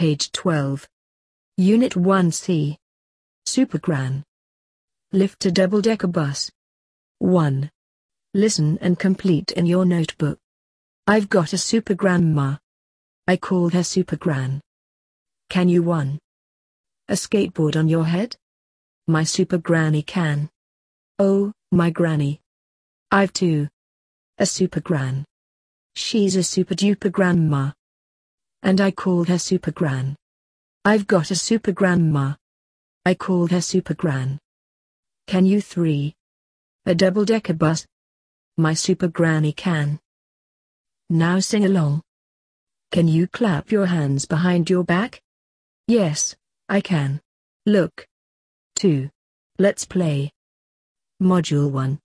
Page 12. Unit 1C. Supergran. Lift a double-decker bus. 1. Listen and complete in your notebook. I've got a super grandma. I call her Supergran. Can you 1. A skateboard on your head? My super granny can. Oh, my granny. I've 2. A Supergran. She's a super duper grandma. And I call her Supergran. I've got a super grandma. I call her Supergran. Can you 3? A double-decker bus? My super granny can. Now sing along. Can you clap your hands behind your back? Yes, I can. Look. 2. Let's play. Module 1.